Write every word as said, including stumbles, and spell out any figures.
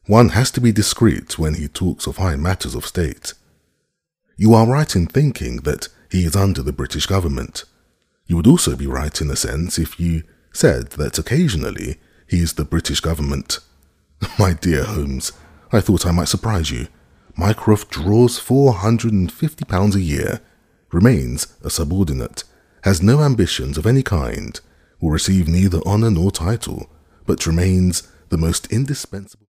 One has to be discreet when he talks of high matters of state. You are right in thinking that he is under the British government. You would also be right in a sense if you said that occasionally he is the British government. My dear Holmes, I thought I might surprise you. Mycroft draws four hundred and fifty pounds a year, remains a subordinate, has no ambitions of any kind, will receive neither honour nor title, but remains the most indispensable